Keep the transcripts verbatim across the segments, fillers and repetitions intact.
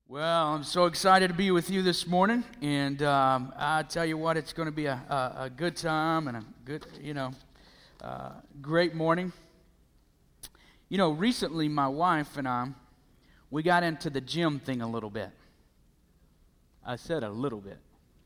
Well, I'm so excited to be with you this morning, and um, I tell you what, it's going to be a, a, a good time and a good, you know, uh, great morning. You know, recently my wife and I, we got into the gym thing a little bit. I said a little bit.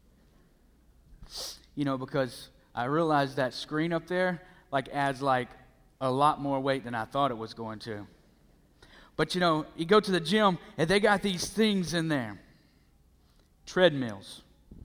You know, because I realized that screen up there, like, adds, like, a lot more weight than I thought it was going to. But, you know, you go to the gym, and they got these things in there. Treadmills.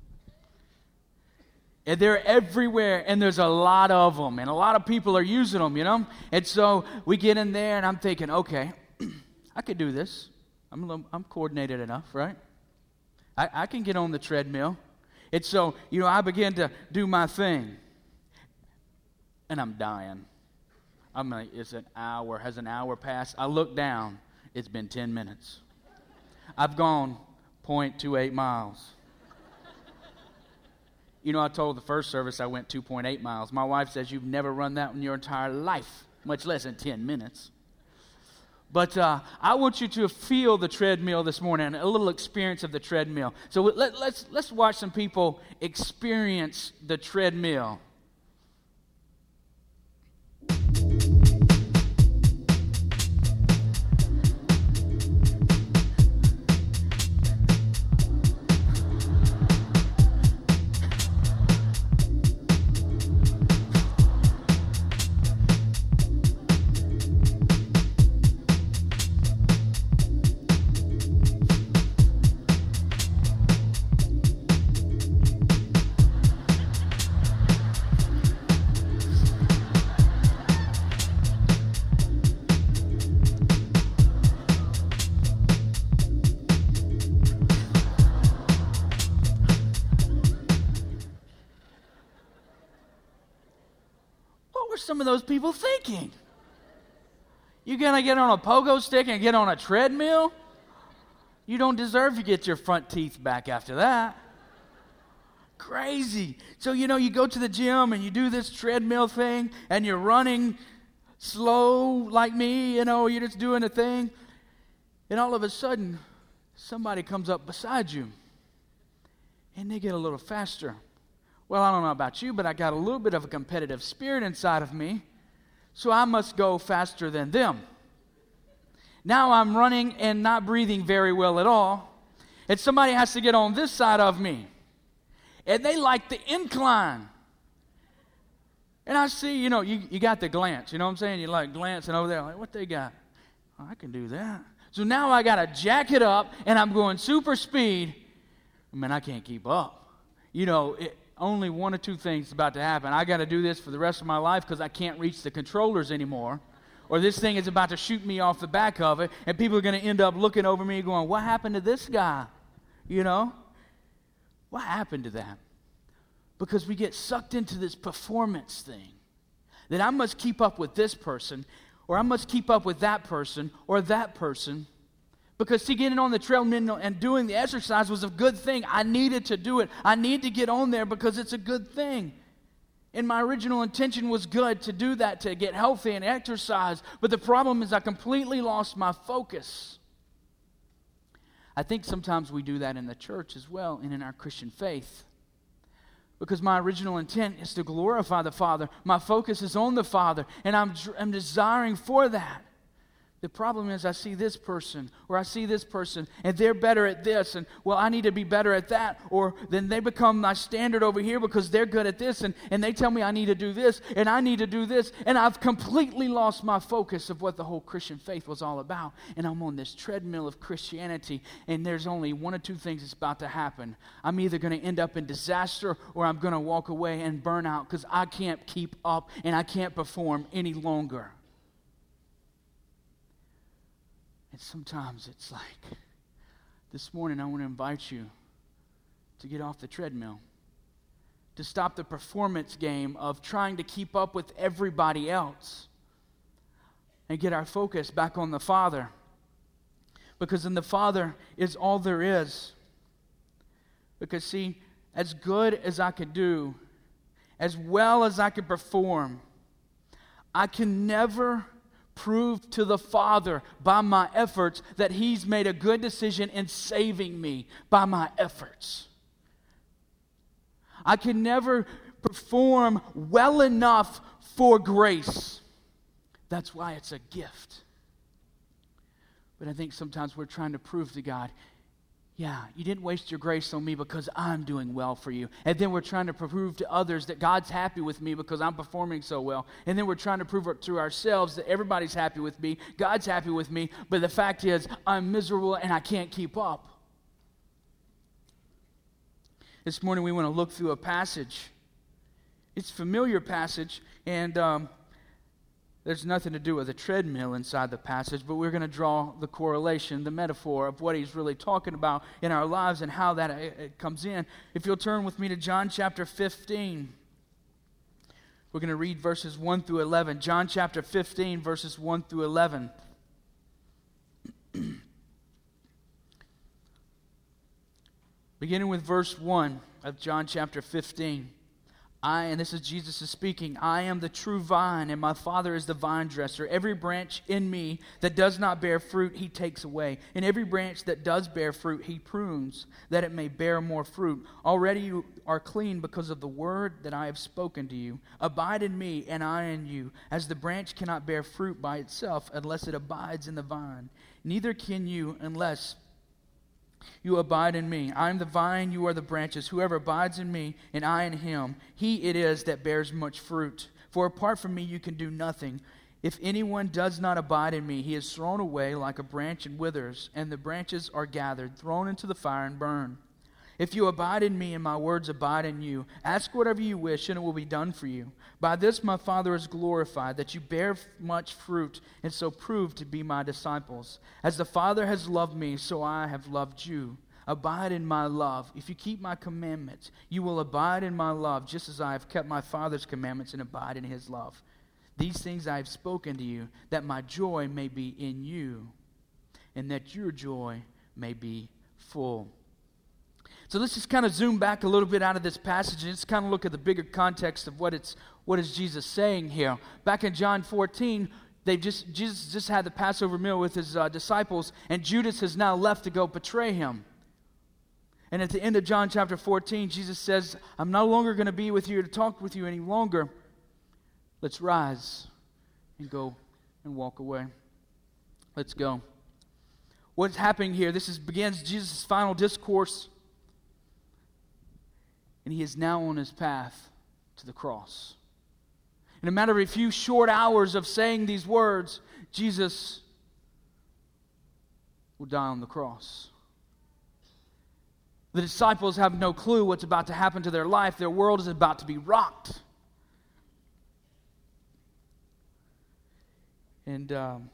And they're everywhere, and there's a lot of them. And a lot of people are using them, you know. And so we get in there, and I'm thinking, okay, I could do this. I'm a little, I'm coordinated enough, right? I, I can get on the treadmill. And so, you know, I begin to do my thing. And I'm dying. I'm like, it's an hour. Has an hour passed? I look down. It's been ten minutes. I've gone zero point two eight miles. You know, I told the first service I went two point eight miles. My wife says, you've never run that in your entire life, much less in ten minutes. But uh, I want you to feel the treadmill this morning, a little experience of the treadmill. So let, let's, let's watch some people experience the treadmill. Some of those people thinking? You're going to get on a pogo stick and get on a treadmill? You don't deserve to get your front teeth back after that. Crazy. So, you know, you go to the gym and you do this treadmill thing and you're running slow like me, you know, you're just doing a thing. And all of a sudden, somebody comes up beside you and they get a little faster. Well, I don't know about you, but I got a little bit of a competitive spirit inside of me, so I must go faster than them. Now I'm running and not breathing very well at all, and somebody has to get on this side of me, and they like the incline. And I see, you know, you, you got the glance, you know what I'm saying? You're like glancing over there, like, what they got? Oh, I can do that. So now I got to jack it up, and I'm going super speed. Man, I can't keep up. You know, it, only one or two things about to happen. I got to do this for the rest of my life because I can't reach the controllers anymore. Or this thing is about to shoot me off the back of it, and people are going to end up looking over me going, what happened to this guy? You know? What happened to that? Because we get sucked into this performance thing. That I must keep up with this person, or I must keep up with that person, or that person. Because, see, getting on the treadmill and doing the exercise was a good thing. I needed to do it. I need to get on there because it's a good thing. And my original intention was good to do that, to get healthy and exercise. But the problem is I completely lost my focus. I think sometimes we do that in the church as well and in our Christian faith. Because my original intent is to glorify the Father. My focus is on the Father, and I'm, I'm desiring for that. The problem is I see this person, or I see this person, and they're better at this, and, well, I need to be better at that, or then they become my standard over here because they're good at this, and, and they tell me I need to do this, and I need to do this, and I've completely lost my focus of what the whole Christian faith was all about, and I'm on this treadmill of Christianity, and there's only one or two things that's about to happen. I'm either going to end up in disaster, or I'm going to walk away and burn out because I can't keep up, and I can't perform any longer. And sometimes it's like, this morning I want to invite you to get off the treadmill, to stop the performance game of trying to keep up with everybody else, and get our focus back on the Father. Because in the Father is all there is. Because, see, as good as I could do, as well as I could perform, I can never prove to the Father by my efforts that He's made a good decision in saving me by my efforts. I can never perform well enough for grace. That's why it's a gift. But I think sometimes we're trying to prove to God, yeah, you didn't waste your grace on me because I'm doing well for you. And then we're trying to prove to others that God's happy with me because I'm performing so well. And then we're trying to prove it to ourselves that everybody's happy with me, God's happy with me, but the fact is I'm miserable and I can't keep up. This morning we want to look through a passage. It's a familiar passage, and um, there's nothing to do with a treadmill inside the passage, but we're going to draw the correlation, the metaphor of what he's really talking about in our lives and how that it, it comes in. If you'll turn with me to John chapter fifteen, we're going to read verses one through eleven. John chapter fifteen, verses one through eleven. Beginning with verse one of John chapter fifteen. I, and this is Jesus is speaking, I am the true vine, and my Father is the vine dresser. Every branch in me that does not bear fruit, He takes away. And every branch that does bear fruit, He prunes, that it may bear more fruit. Already you are clean because of the word that I have spoken to you. Abide in me, and I in you. As the branch cannot bear fruit by itself unless it abides in the vine, neither can you unless you abide in me. I am the vine, you are the branches. Whoever abides in me, and I in him, he it is that bears much fruit. For apart from me you can do nothing. If anyone does not abide in me, he is thrown away like a branch and withers, and the branches are gathered, thrown into the fire and burned. If you abide in me and my words abide in you, ask whatever you wish and it will be done for you. By this my Father is glorified, that you bear much fruit and so prove to be my disciples. As the Father has loved me, so I have loved you. Abide in my love. If you keep my commandments, you will abide in my love, just as I have kept my Father's commandments and abide in his love. These things I have spoken to you, that my joy may be in you, and that your joy may be full. So let's just kind of zoom back a little bit out of this passage and just kind of look at the bigger context of what it's what is Jesus saying here. Back in John fourteen, they just Jesus just had the Passover meal with his uh, disciples, and Judas has now left to go betray him. And at the end of John chapter fourteen, Jesus says, I'm no longer going to be with you to talk with you any longer. Let's rise and go and walk away. Let's go. What's happening here? This is begins Jesus' final discourse. And he is now on his path to the cross. In a matter of a few short hours of saying these words, Jesus will die on the cross. The disciples have no clue what's about to happen to their life. Their world is about to be rocked. And um,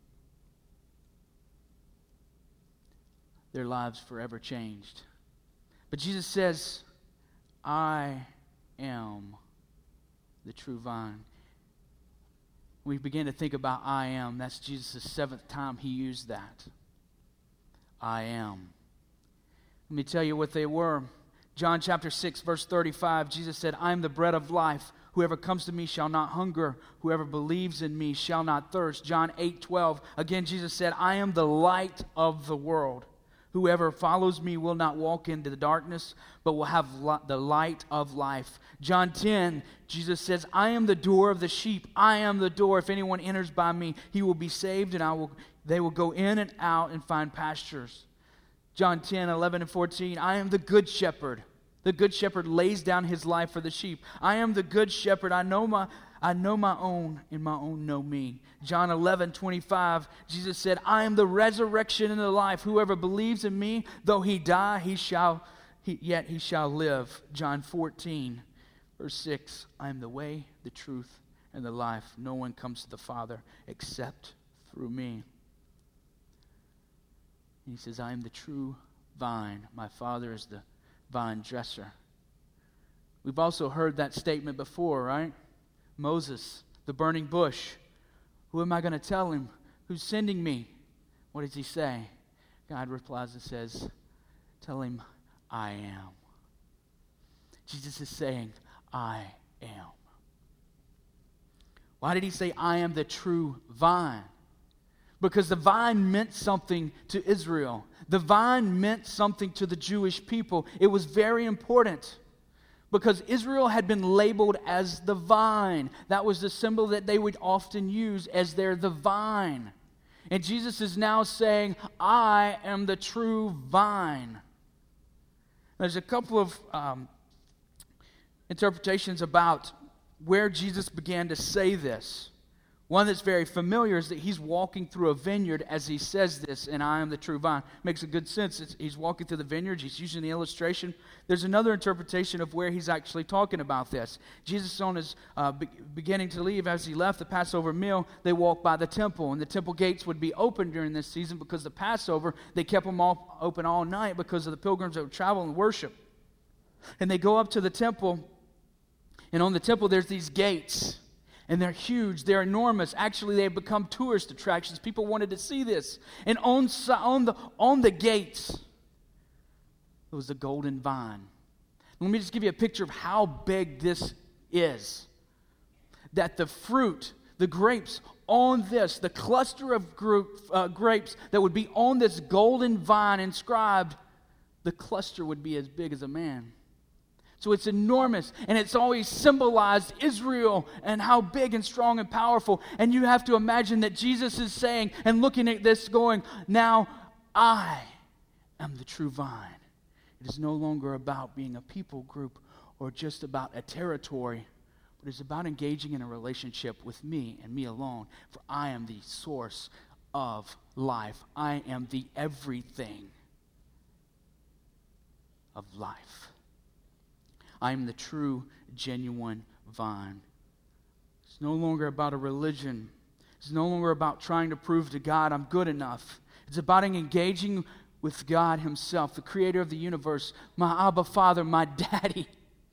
their lives forever changed. But Jesus says, I am the true vine. We begin to think about I am. That's Jesus' seventh time he used that. I am. Let me tell you what they were. John chapter six, verse thirty-five, Jesus said, I am the bread of life. Whoever comes to me shall not hunger. Whoever believes in me shall not thirst. John eight, twelve, again Jesus said, I am the light of the world. Whoever follows me will not walk into the darkness, but will have the light of life. John ten, Jesus says, I am the door of the sheep. I am the door. If anyone enters by me, he will be saved, and I will. They will go in and out and find pastures. John ten, eleven, and fourteen, I am the good shepherd. The good shepherd lays down his life for the sheep. I am the good shepherd. I know my I know my own, and my own know me. John eleven, twenty-five, Jesus said, I am the resurrection and the life. Whoever believes in me, though he die, he shall, he, yet he shall live. John fourteen, verse six, I am the way, the truth, and the life. No one comes to the Father except through me. And he says, I am the true vine. My Father is the vine dresser. We've also heard that statement before, right? Moses, the burning bush. Who am I going to tell him? Who's sending me? What does he say? God replies and says, tell him, I am. Jesus is saying, I am. Why did he say, I am the true vine? Because the vine meant something to Israel. The vine meant something to the Jewish people. It was very important because Israel had been labeled as the vine. That was the symbol that they would often use as their the vine. And Jesus is now saying, I am the true vine. There's a couple of um, interpretations about where Jesus began to say this. One that's very familiar is that he's walking through a vineyard as he says this, and I am the true vine. Makes a good sense. It's, he's walking through the vineyard. He's using the illustration. There's another interpretation of where he's actually talking about this. Jesus on his uh, be- beginning to leave, as he left the Passover meal, they walked by the temple, and the temple gates would be open during this season because the Passover, they kept them all open all night because of the pilgrims that would travel and worship. And they go up to the temple, and on the temple there's these gates. And they're huge, they're enormous. Actually, they've become tourist attractions. People wanted to see this. And on, on, the, on the gates, there was a golden vine. Let me just give you a picture of how big this is. That the fruit, the grapes on this, the cluster of group, uh, grapes that would be on this golden vine inscribed, the cluster would be as big as a man. So it's enormous, and it's always symbolized Israel and how big and strong and powerful. And you have to imagine that Jesus is saying and looking at this going, now I am the true vine. It is no longer about being a people group or just about a territory, but it's about engaging in a relationship with me and me alone. For I am the source of life. I am the everything of life. I am the true, genuine vine. It's no longer about a religion. It's no longer about trying to prove to God I'm good enough. It's about engaging with God himself, the creator of the universe, my Abba Father, my daddy,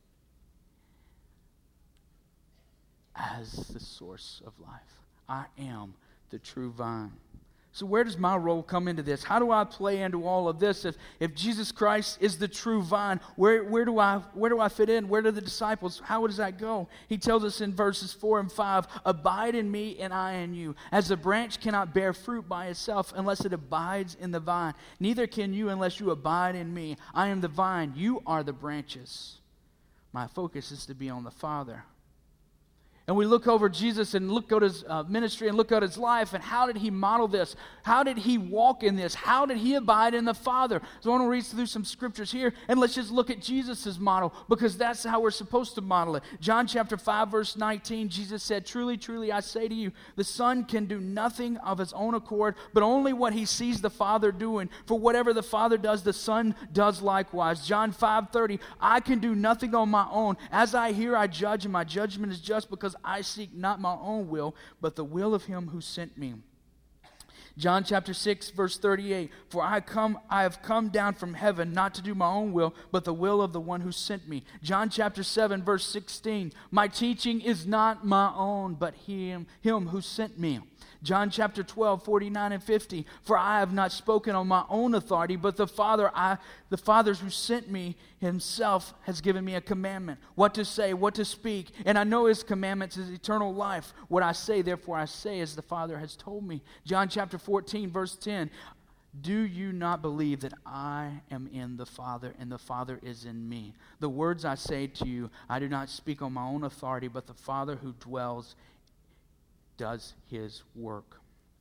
as the source of life. I am the true vine. So where does my role come into this? How do I play into all of this? If, if Jesus Christ is the true vine, where, where, do I, where do I fit in? Where do the disciples, how does that go? He tells us in verses four and five, abide in me and I in you. As a branch cannot bear fruit by itself unless it abides in the vine. Neither can you unless you abide in me. I am the vine, you are the branches. My focus is to be on the Father. And we look over Jesus and look at his uh, ministry and look at his life, and how did he model this? How did he walk in this? How did he abide in the Father? So I want to read through some scriptures here, and let's just look at Jesus' model, because that's how we're supposed to model it. John chapter five, verse nineteen, Jesus said, truly, truly, I say to you, the Son can do nothing of his own accord, but only what he sees the Father doing. For whatever the Father does, the Son does likewise. John five thirty, I can do nothing on my own. As I hear, I judge, and my judgment is just, because I seek not my own will, but the will of him who sent me. John chapter six, verse thirty-eight, for I come, I have come down from heaven not to do my own will, but the will of the one who sent me. John chapter seven, verse sixteen, my teaching is not my own, but him, him who sent me. John chapter twelve, forty-nine and fifty, for I have not spoken on my own authority, but the Father, I, the Father who sent me himself has given me a commandment, what to say, what to speak, and I know his commandments is eternal life. What I say, therefore I say, as the Father has told me. John chapter fourteen, verse ten, do you not believe that I am in the Father and the Father is in me? The words I say to you, I do not speak on my own authority, but the Father who dwells does his work.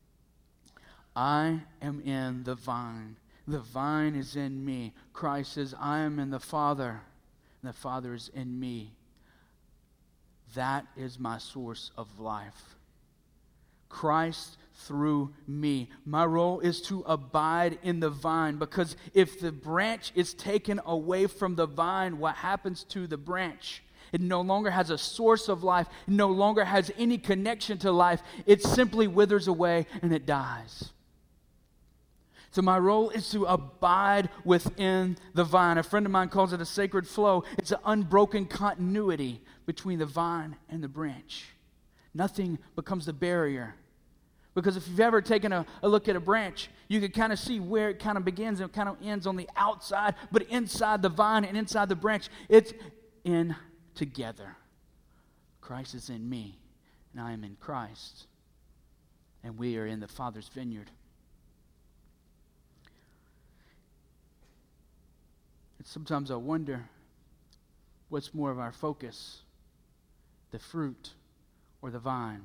I am in the vine. The vine is in me. Christ says, I am in the Father, and the Father is in me. That is my source of life. Christ through me. My role is to abide in the vine, because if the branch is taken away from the vine, what happens to the branch? It no longer has a source of life. It no longer has any connection to life. It simply withers away and it dies. So my role is to abide within the vine. A friend of mine calls it a sacred flow. It's an unbroken continuity between the vine and the branch. Nothing becomes the barrier. Because if you've ever taken a, a look at a branch, you can kind of see where it kind of begins and kind of ends on the outside, but inside the vine and inside the branch, it's in together. Christ is in me, and I am in Christ, and we are in the Father's vineyard. And sometimes I wonder what's more of our focus, the fruit or the vine?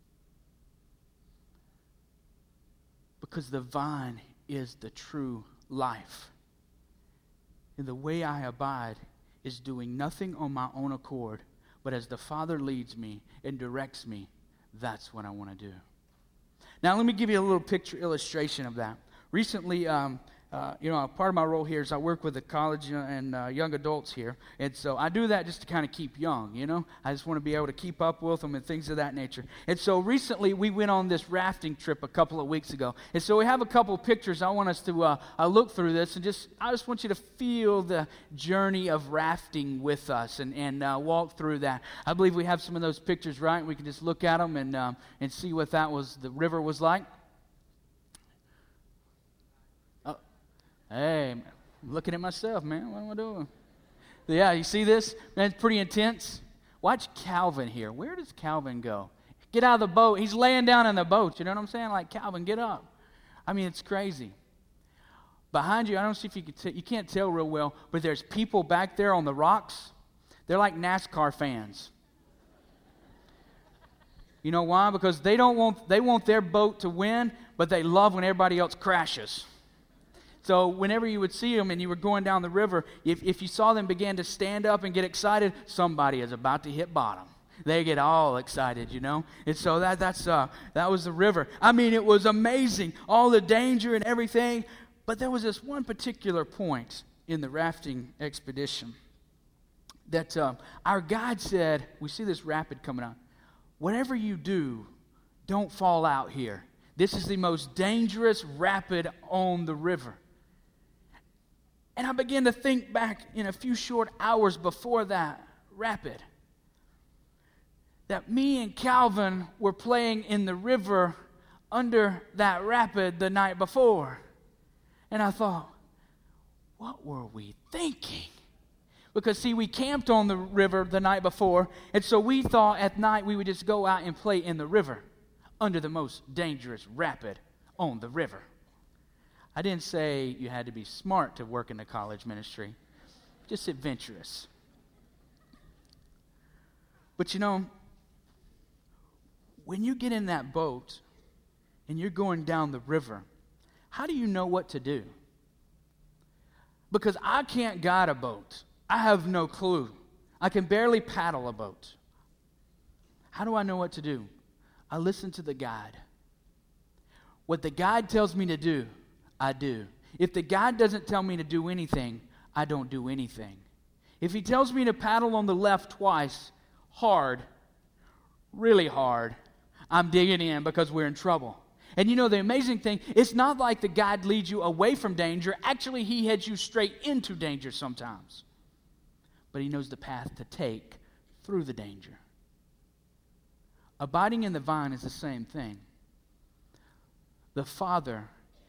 Because the vine is the true life. And the way I abide is doing nothing on my own accord, but as the Father leads me and directs me, that's what I want to do. Now, let me give you a little picture illustration of that. Recently, um, uh, you know, part of my role here is I work with the college and uh, young adults here. And so I do that just to kind of keep young, you know. I just want to be able to keep up with them and things of that nature. And so recently we went on this rafting trip a couple of weeks ago. And so we have a couple of pictures. I want us to uh, uh, look through this and just, I just want you to feel the journey of rafting with us and, and uh, walk through that. I believe we have some of those pictures, right? We can just look at them and, um, and see what that was, the river was like. Hey, I'm looking at myself, man. What am I doing? Yeah, you see this? Man, it's pretty intense. Watch Calvin here. Where does Calvin go? Get out of the boat. He's laying down in the boat. You know what I'm saying? Like, Calvin, get up. I mean, it's crazy. Behind you, I don't see if you can t- you can't tell real well, but there's people back there on the rocks. They're like NASCAR fans. You know why? Because they don't want they want their boat to win, but they love when everybody else crashes. So whenever you would see them and you were going down the river, if, if you saw them begin to stand up and get excited, somebody is about to hit bottom. They get all excited, you know. And so that that's uh, that was the river. I mean, it was amazing, all the danger and everything. But there was this one particular point in the rafting expedition that uh, our guide said, we see this rapid coming on. Whatever you do, don't fall out here. This is the most dangerous rapid on the river. And I began to think back in a few short hours before that rapid, that me and Calvin were playing in the river under that rapid the night before. And I thought, what were we thinking? Because, see, we camped on the river the night before, and so we thought at night we would just go out and play in the river under the most dangerous rapid on the river. I didn't say you had to be smart to work in the college ministry, just adventurous. But you know, when you get in that boat and you're going down the river, how do you know what to do? Because I can't guide a boat. I have no clue. I can barely paddle a boat. How do I know what to do? I listen to the guide. What the guide tells me to do, I do. If the guide doesn't tell me to do anything, I don't do anything. If he tells me to paddle on the left twice, hard, really hard, I'm digging in because we're in trouble. And you know, the amazing thing, it's not like the guide leads you away from danger. Actually, he heads you straight into danger sometimes. But he knows the path to take through the danger. Abiding in the vine is the same thing. The Father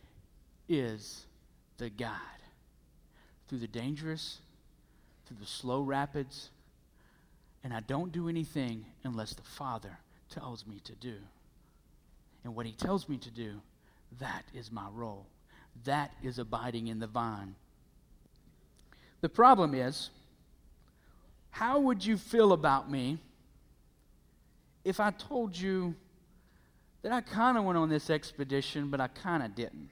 is the guide through the dangerous, through the slow rapids, and I don't do anything unless the Father tells me to do. And what he tells me to do, that is my role. That is abiding in the vine. The problem is, how would you feel about me if I told you that I kind of went on this expedition, but I kind of didn't?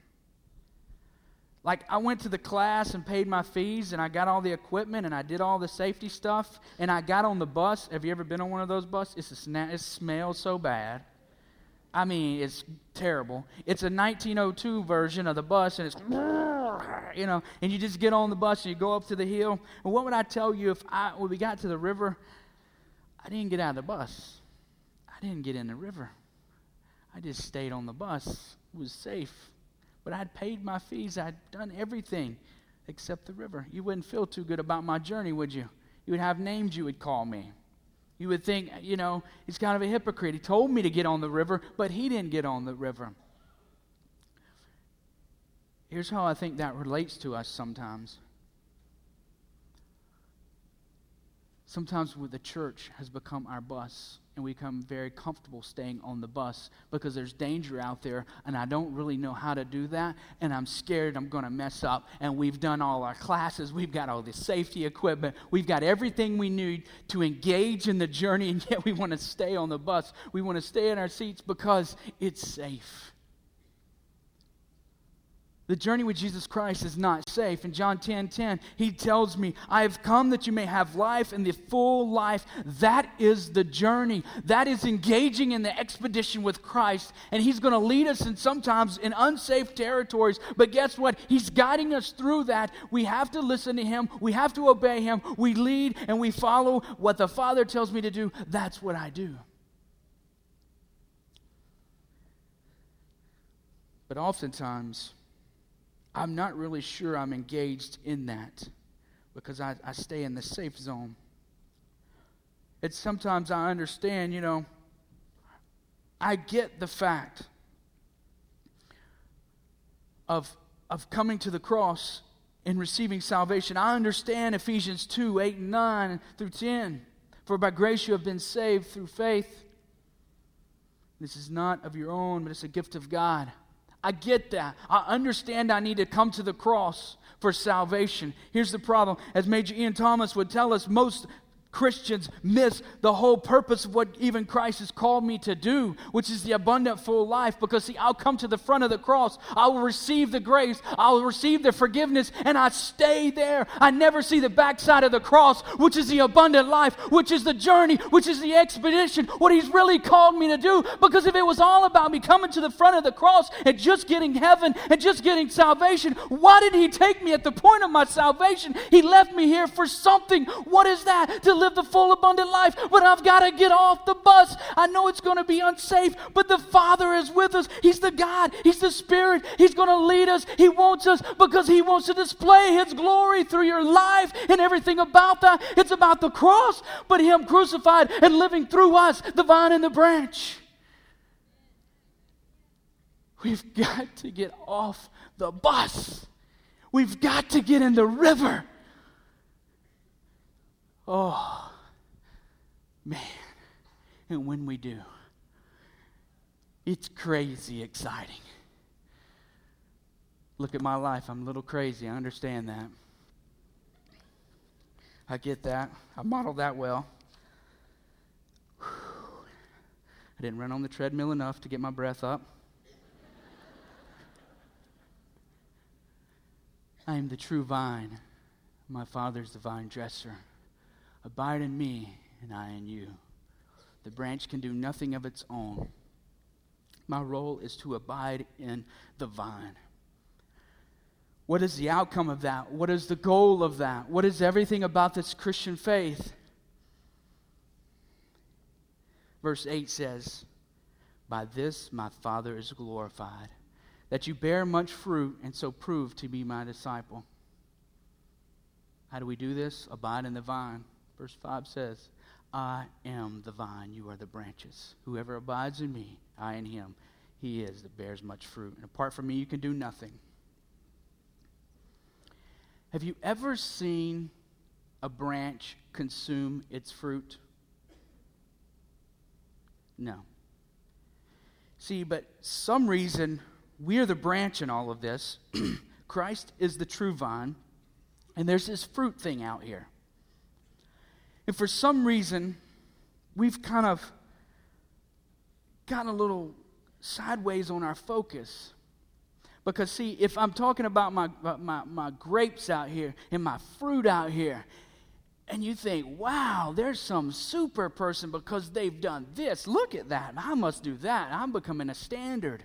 Like, I went to the class and paid my fees, and I got all the equipment, and I did all the safety stuff, and I got on the bus. Have you ever been on one of those buses? It's a sna- it smells so bad. I mean, it's terrible. It's a nineteen oh two version of the bus, and it's, you know, and you just get on the bus, and you go up to the hill. And what would I tell you if I, when we got to the river, I didn't get out of the bus. I didn't get in the river. I just stayed on the bus. It was safe. But I'd paid my fees. I'd done everything except the river. You wouldn't feel too good about my journey, would you? You would have names you would call me. You would think, you know, he's kind of a hypocrite. He told me to get on the river, but he didn't get on the river. Here's how I think that relates to us sometimes. Sometimes the church has become our bus, and we become very comfortable staying on the bus because there's danger out there, and I don't really know how to do that, and I'm scared I'm going to mess up. And we've done all our classes. We've got all the safety equipment. We've got everything we need to engage in the journey, and yet we want to stay on the bus. We want to stay in our seats because it's safe. The journey with Jesus Christ is not safe. In John ten ten, he tells me, I have come that you may have life and the full life. That is the journey. That is engaging in the expedition with Christ. And he's going to lead us in sometimes in unsafe territories. But guess what? He's guiding us through that. We have to listen to him. We have to obey him. We lead and we follow what the Father tells me to do. That's what I do. But oftentimes, I'm not really sure I'm engaged in that because I, I stay in the safe zone. It's sometimes I understand, you know, I get the fact of, of coming to the cross and receiving salvation. I understand Ephesians two, eight and nine through ten. For by grace you have been saved through faith. This is not of your own, but it's a gift of God. I get that. I understand I need to come to the cross for salvation. Here's the problem. As Major Ian Thomas would tell us, most Christians miss the whole purpose of what even Christ has called me to do, which is the abundant full life. Because see, I'll come to the front of the cross. I will receive the grace. I will receive the forgiveness, and I stay there. I never see the backside of the cross, which is the abundant life, which is the journey, which is the expedition, what he's really called me to do. Because if it was all about me coming to the front of the cross and just getting heaven and just getting salvation, why did he take me at the point of my salvation? He left me here for something. What is that? To live the full abundant life. But I've got to get off the bus. I know it's going to be unsafe, but the Father is with us. He's the God. He's the Spirit. He's going to lead us. He wants us because he wants to display his glory through your life and everything about that. It's about the cross, but him crucified and living through us, the vine and the branch. We've got to get off the bus. We've got to get in the river. Oh, man. And when we do, it's crazy exciting. Look at my life. I'm a little crazy. I understand that. I get that. I modeled that well. Whew. I didn't run on the treadmill enough to get my breath up. I am the true vine. My Father's the vine dresser. Abide in me, and I in you. The branch can do nothing of its own. My role is to abide in the vine. What is the outcome of that? What is the goal of that? What is everything about this Christian faith? Verse eight says, by this my Father is glorified, that you bear much fruit and so prove to be my disciple. How do we do this? Abide in the vine. Verse five says, I am the vine, you are the branches. Whoever abides in me, I in him, he is that bears much fruit. And apart from me, you can do nothing. Have you ever seen a branch consume its fruit? No. See, but some reason we're the branch in all of this. Christ is the true vine, and there's this fruit thing out here. And for some reason, we've kind of gotten a little sideways on our focus. Because see, if I'm talking about my, my, my grapes out here and my fruit out here, and you think, wow, there's some super person because they've done this. Look at that. I must do that. I'm becoming a standard.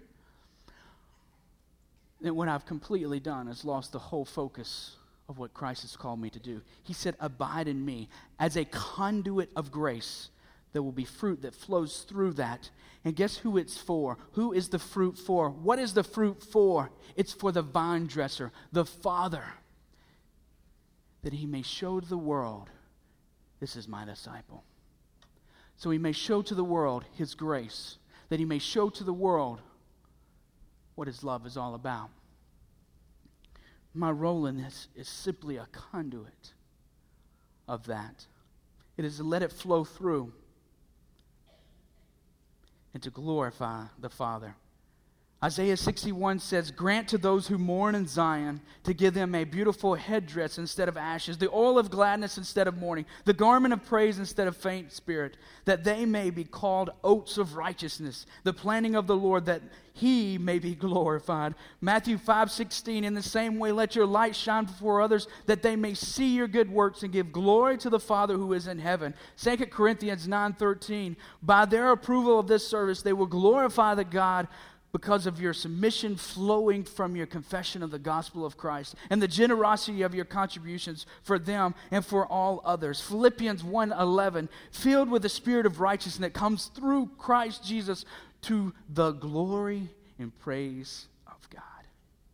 And what I've completely done is lost the whole focus of what Christ has called me to do. He said, abide in me. As a conduit of grace, there will be fruit that flows through that. And guess who it's for? Who is the fruit for? What is the fruit for? It's for the vine dresser, the Father, that he may show to the world, this is my disciple. So he may show to the world his grace, that he may show to the world what his love is all about. My role in this is simply a conduit of that. It is to let it flow through. and to glorify the Father. Isaiah sixty-one says, "Grant to those who mourn in Zion to give them a beautiful headdress instead of ashes, the oil of gladness instead of mourning, the garment of praise instead of faint spirit, that they may be called oaks of righteousness, the planting of the Lord, that He may be glorified." Matthew five sixteen, "In the same way, let your light shine before others, that they may see your good works and give glory to the Father who is in heaven." Second Corinthians nine thirteen, "By their approval of this service, they will glorify the God because of your submission flowing from your confession of the gospel of Christ and the generosity of your contributions for them and for all others." Philippians one eleven, "Filled with the spirit of righteousness that comes through Christ Jesus to the glory and praise of God."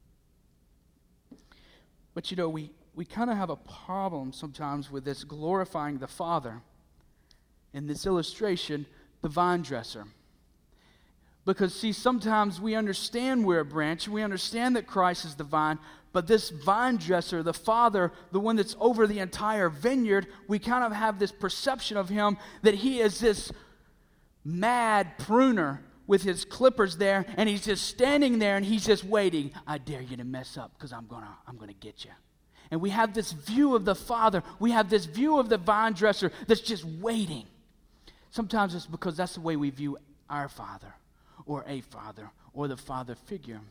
But you know, we, we kind of have a problem sometimes with this glorifying the Father. In this illustration, the vine dresser. Because, see, sometimes we understand we're a branch, we understand that Christ is the vine, but this vine dresser, the Father, the one that's over the entire vineyard, we kind of have this perception of Him that He is this mad pruner with His clippers there, and He's just standing there and He's just waiting. "I dare you to mess up because I'm gonna, I'm gonna get you." And we have this view of the Father, we have this view of the vine dresser that's just waiting. Sometimes it's because that's the way we view our Father, or a father, or the father figure.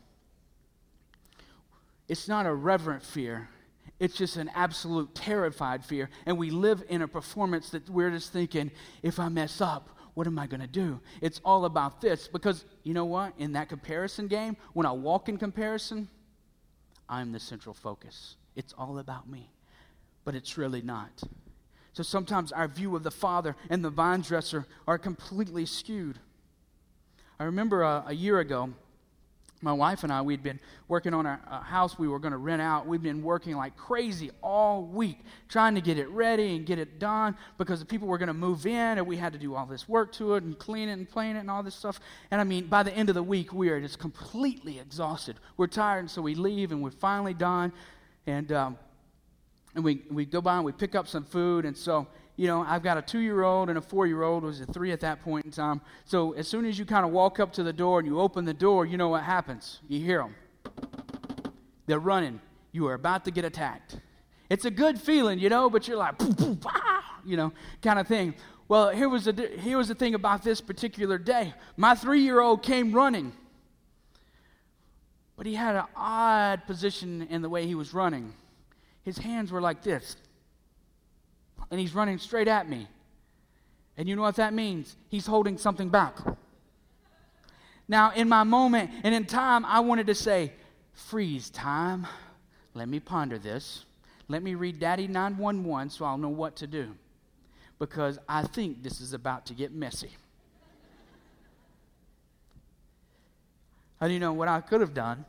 It's not a reverent fear. It's just an absolute terrified fear. And we live in a performance that we're just thinking, if I mess up, what am I going to do? It's all about this. Because, you know what? In that comparison game, when I walk in comparison, I'm the central focus. It's all about me. But it's really not. So sometimes our view of the Father and the vine dresser are completely skewed. I remember uh, a year ago, my wife and I, we'd been working on a, a house we were going to rent out. We'd been working like crazy all week, trying to get it ready and get it done because the people were going to move in, and we had to do all this work to it and clean it and paint it and all this stuff. And I mean, by the end of the week, we are just completely exhausted. We're tired, and so we leave, and we're finally done. And um, and we, we go by and we pick up some food, and so, you know, I've got a two-year-old and a four-year-old. It was a three at that point in time. So as soon as you kind of walk up to the door and you open the door, you know what happens. You hear them. They're running. You are about to get attacked. It's a good feeling, you know, but you're like, poof, poof, ah, you know, kind of thing. Well, here was, the, here was the thing about this particular day. My three-year-old came running. But he had an odd position in the way he was running. His hands were like this. And he's running straight at me. And you know what that means? He's holding something back. Now, in my moment and in time, I wanted to say, freeze time. Let me ponder this. Let me read Daddy nine one one so I'll know what to do. Because I think this is about to get messy. How do you know what I could have done?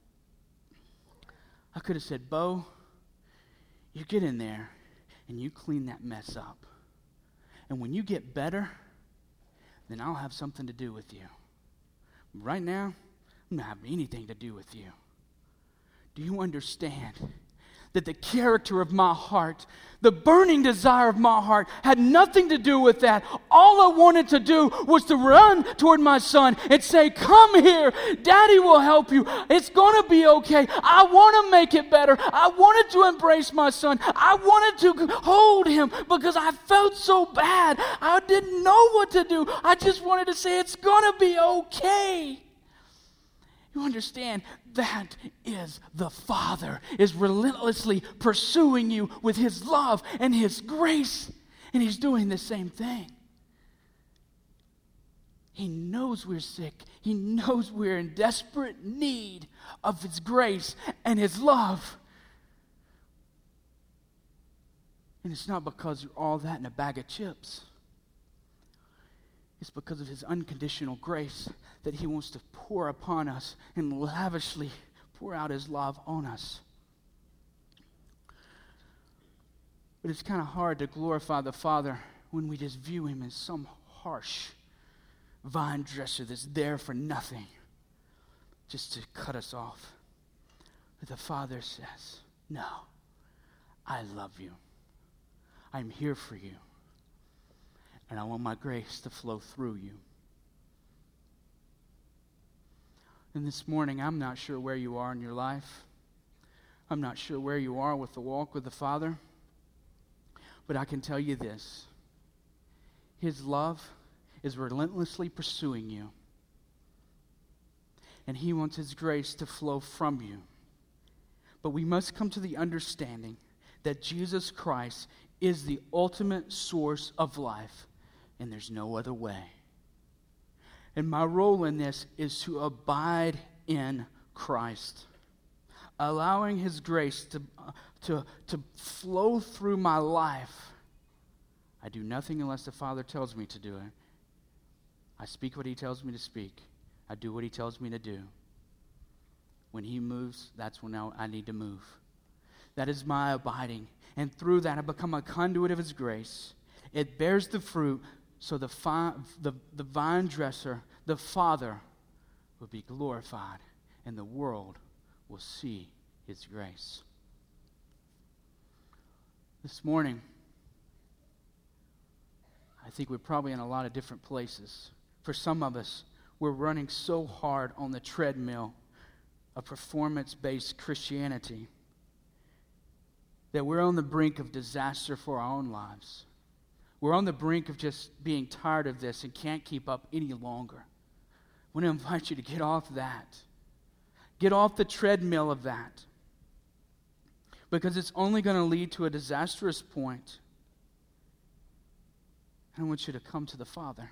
I could have said, Bo, you get in there and you clean that mess up. And when you get better, then I'll have something to do with you. Right now, I'm not having anything to do with you. Do you understand that the character of my heart, the burning desire of my heart, had nothing to do with that? All I wanted to do was to run toward my son and say, come here, Daddy will help you. It's going to be okay. I want to make it better. I wanted to embrace my son. I wanted to hold him because I felt so bad. I didn't know what to do. I just wanted to say, it's going to be okay. You understand, that is the Father is relentlessly pursuing you with His love and His grace. And He's doing the same thing. He knows we're sick. He knows we're in desperate need of His grace and His love. And it's not because you're all that in a bag of chips. It's because of His unconditional grace that He wants to pour upon us and lavishly pour out His love on us. But it's kind of hard to glorify the Father when we just view Him as some harsh vine dresser that's there for nothing, just to cut us off. But the Father says, no, I love you. I'm here for you. And I want my grace to flow through you. And this morning, I'm not sure where you are in your life. I'm not sure where you are with the walk with the Father. But I can tell you this. His love is relentlessly pursuing you. And He wants His grace to flow from you. But we must come to the understanding that Jesus Christ is the ultimate source of life, and there's no other way. And my role in this is to abide in Christ, allowing His grace to, uh, to, to flow through my life. I do nothing unless the Father tells me to do it. I speak what He tells me to speak. I do what He tells me to do. When He moves, that's when I, I need to move. That is my abiding. And through that, I become a conduit of His grace. It bears the fruit, so the, fi- the, the vine dresser, the Father, will be glorified, and the world will see His grace. This morning, I think we're probably in a lot of different places. For some of us, we're running so hard on the treadmill of performance-based Christianity that we're on the brink of disaster for our own lives. We're on the brink of just being tired of this and can't keep up any longer. I want to invite you to get off that. Get off the treadmill of that. Because it's only going to lead to a disastrous point. And I want you to come to the Father.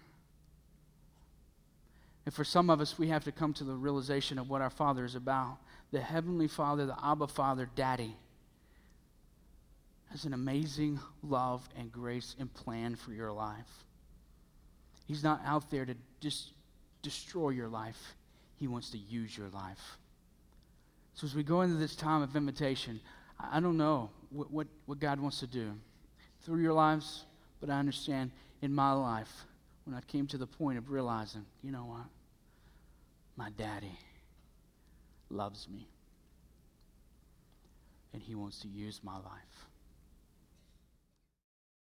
And for some of us, we have to come to the realization of what our Father is about. The Heavenly Father, the Abba Father, Daddy, has an amazing love and grace and plan for your life. He's not out there to just destroy your life. He wants to use your life. So as we go into this time of invitation, I don't know what, what, what God wants to do through your lives, but I understand in my life, when I came to the point of realizing, you know what? My daddy loves me. And He wants to use my life.